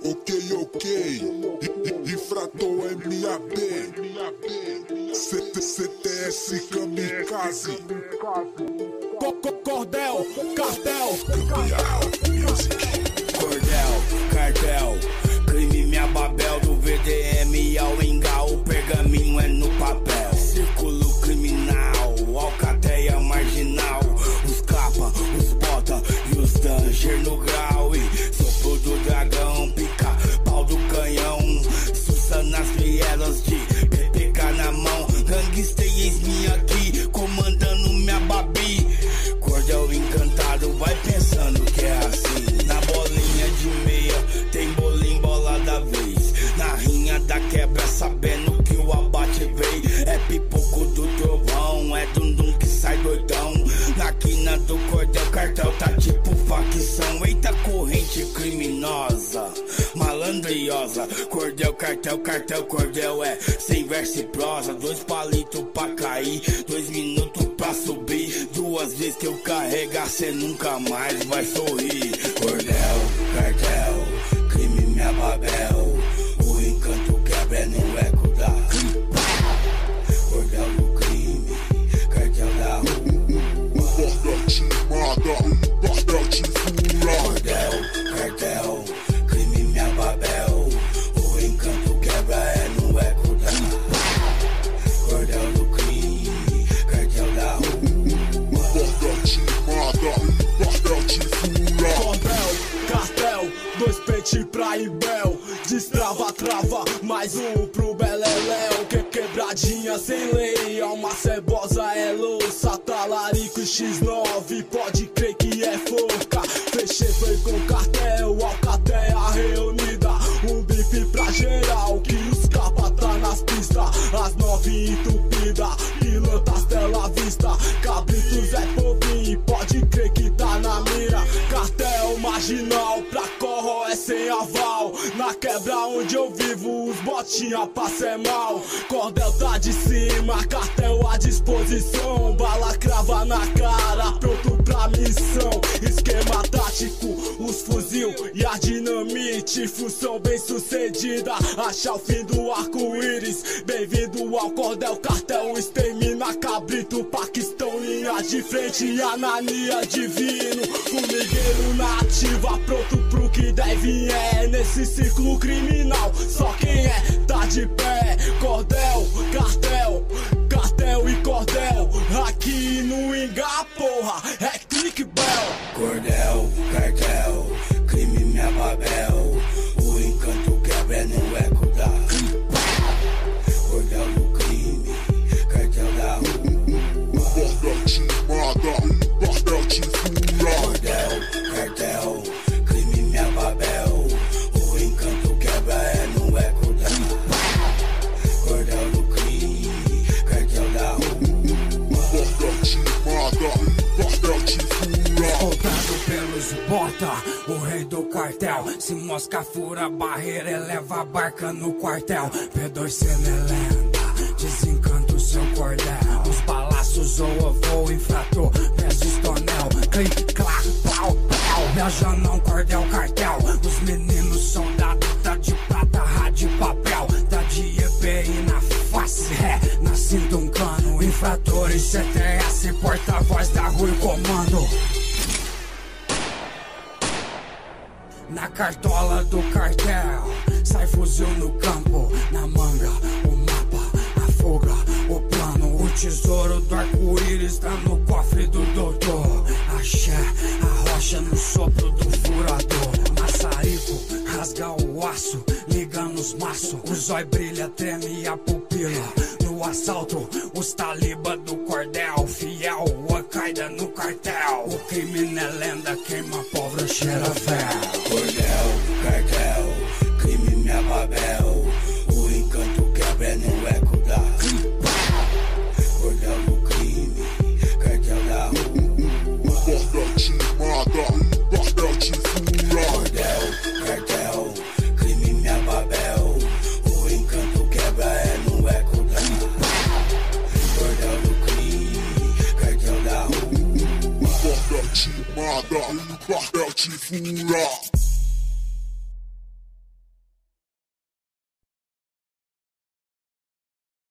Ok, infrator MAB, CTS Kamikaze, Cordel, cartel, Cordel, cartel, crime minha Babel, do VDM ao Engal, o pergaminho é no papel. Círculo criminal, alcateia marginal, os capa, os bota e os danger no grau. E sopro do dragão, pica, pau do canhão, sussa nas vielas de PPK na mão. Gangstei eis-me aqui, comandando minha babi. Cordel encantado, vai pensando que é assim. Na bolinha de meia, tem bolinho bola da vez. Na rinha da quebra, sabendo que o abate veio. É pipoco do trovão, é dundum que sai doidão. Na quina do cordel, cartel tá tipo facção. Eita corrente criminosa, malandriosa. Cordel, cartel, cartel, cordel é sem verso e prosa. 2 palitos pra cair, 2 minutos pra subir. 2 vezes que eu carregar, cê nunca mais vai sorrir. Cordel, cartel, crime minha Babel. O encanto quebra no eco da cordel do crime, cartel da rua. Cordel te mata, cordel te fura. Cordel, cartel, crime minha Babel. O encanto quebra no eco da cordel do crime, cartel da rua. Cordel te mata, cordel te fura. cordel, cartel, 2 pente pra Ibel. Destrava, trava, mais um pro Beleléu. Que quebradinha sem lei, alma cebosa é louça. Talarico e X9, pode crer que é forca. Fechei foi com cartel, alcateia reunida. Um bife pra geral, que os capa tá nas pistas. As 9 entupida, pilotas tela vista. Cabritos é povinho, pode crer que tá na mira. Cartel marginal, pra corro é sem aval. Na quebra onde eu vivo, os botinha passa é mal. Cordel tá de cima, cartel à disposição. Bala crava na cara, pronto pra missão. Esquema tático, os fuzil e a dinamite. Função bem sucedida, achar o fim do arco-íris. Bem-vindo ao cordel, cartel extermina cabrito. Paquistão, linha de frente, anania divino. Formigueiro na ativa, pronto pro que deve é. Nesse ciclo criminal, só quem é tá de pé. Cordel, cartel, cartel e cordel. Aqui no Ingá, porra, é click bell. Cordel, cartel, crime minha Babel. O encanto quebra no eco da cordel do crime, cartel da rua. Cordel te mata, cordel te fura. Cordel, cartel, crime minha Babel. O encanto quebra no eco da cordel do crime, cartel da rua. Cordel te mata, cordel te fura. Escoltado pelos bota, o rei do cartel. Se mosca fura a barreira, eleva a barca no quartel. P2 cena é lenda, desencanta o seu cordel. Os balaços ou avô, infrator, pesos tonel. Clic, clac, pau, pau. Viaja não, cordel, cartel. Os meninos soldados, tá de prata, rádio, papel. Tá de EPI na face, na cinta um cano. Infratores, CTS, porta-voz da rua e comando. Na cartola do cartel, sai fuzil no campo. Na manga, o mapa, a fuga, o plano. O tesouro do arco-íris tá no cofre do doutor. Axé, a rocha no sopro do furador. Maçarico, rasga o aço, liga nos maços. O zói brilha, treme a pupila. No assalto, os taliba do cordel. Fiel, o Al-Qaeda no cartel. O crime é lenda, queima pólvora, cheira véu. Cordel, cartel, crime minha Babel. O encanto quebra no eco da cordel do crime, cartel da rua. Cordel te mata, cordel te fura. Cordel, cartel, crime minha Babel. O encanto quebra no eco da cordel do crime, cartel da rua. Cordel te mata, cordel te fura.